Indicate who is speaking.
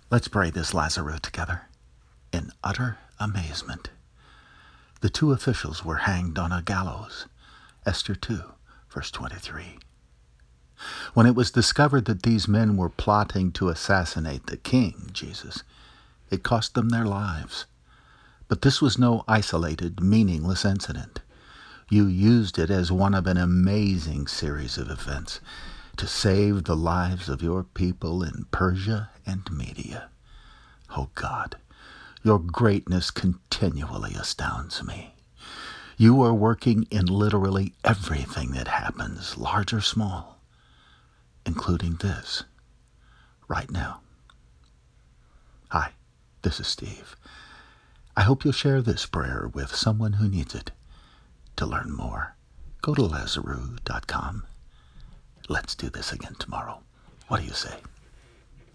Speaker 1: Let's pray this Lazarus together. In utter amazement, the two officials were hanged on a gallows. Esther 2, verse 23. When it was discovered that these men were plotting to assassinate the King, Jesus, it cost them their lives. But this was no isolated, meaningless incident. You used it as one of an amazing series of events to save the lives of your people in Persia and Media. Oh God, your greatness continually astounds me. You are working in literally everything that happens, large or small, including this, right now. Hi, this is Steve. I hope you'll share this prayer with someone who needs it. To learn more, go to Lazarus.com. Let's do this again tomorrow. What do you say?